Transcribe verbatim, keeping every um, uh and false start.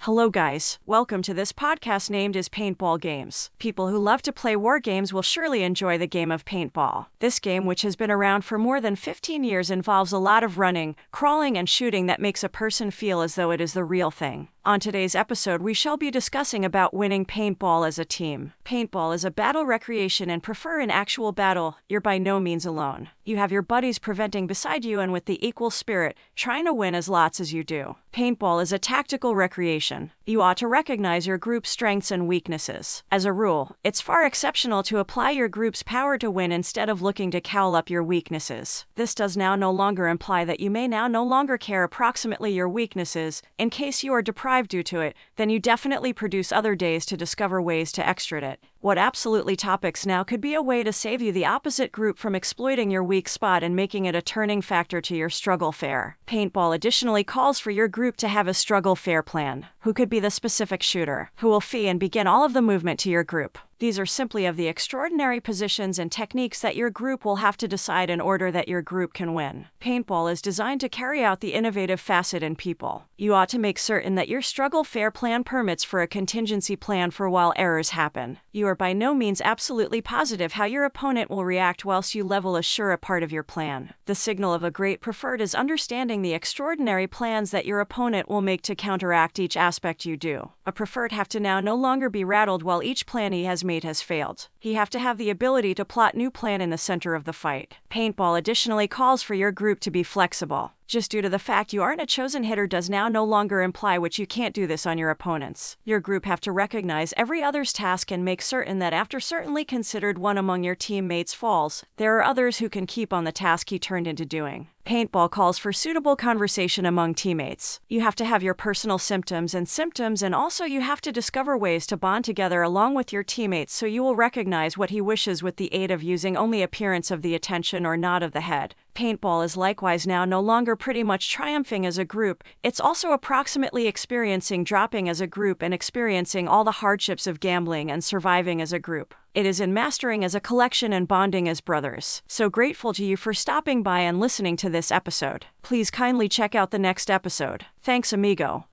Hello guys, welcome to this podcast named as Paintball Games. People who love to play war games will surely enjoy the game of paintball. This game, which has been around for more than fifteen years, involves a lot of running, crawling, and shooting that makes a person feel as though it is the real thing. On today's episode, we shall be discussing about winning paintball as a team. Paintball is a battle recreation and prefer an actual battle. You're by no means alone. You have your buddies preventing beside you and with the equal spirit, trying to win as lots as you do. Paintball is a tactical recreation. You ought to recognize your group's strengths and weaknesses. As a rule, it's far exceptional to apply your group's power to win instead of looking to cowl up your weaknesses. This does now no longer imply that you may now no longer care approximately your weaknesses. In case you are deprived due to it, then you definitely produce other days to discover ways to extrait it. What absolutely topics now could be a way to save you the opposite group from exploiting your weak spot and making it a turning factor to your struggle fair. Paintball additionally calls for your group to have a struggle fair plan. Who could be the specific shooter? Who will fee and begin all of the movement to your group? These are simply of the extraordinary positions and techniques that your group will have to decide in order that your group can win. Paintball is designed to carry out the innovative facet in people. You ought to make certain that your struggle fair plan permits for a contingency plan for while errors happen. You are by no means absolutely positive how your opponent will react whilst you level assure a part of your plan. The signal of a great preferred is understanding the extraordinary plans that your opponent will make to counteract each aspect you do. A preferred have to now no longer be rattled while each plan he has made has failed. He have to have the ability to plot new plan in the center of the fight. Paintball additionally calls for your group to be flexible. Just due to the fact you aren't a chosen hitter does now no longer imply which you can't do this on your opponents. Your group have to recognize every other's task and make certain that after certainly considered one among your teammates falls, there are others who can keep on the task he turned into doing. Paintball calls for suitable conversation among teammates. You have to have your personal symptoms and symptoms, and also you have to discover ways to bond together along with your teammates so you will recognize what he wishes with the aid of using only appearance of the attention or nod of the head. Paintball is likewise now no longer pretty much triumphing as a group, it's also approximately experiencing dropping as a group and experiencing all the hardships of gambling and surviving as a group. It is in mastering as a collection and bonding as brothers. So grateful to you for stopping by and listening to this episode. Please kindly check out the next episode. Thanks, amigo.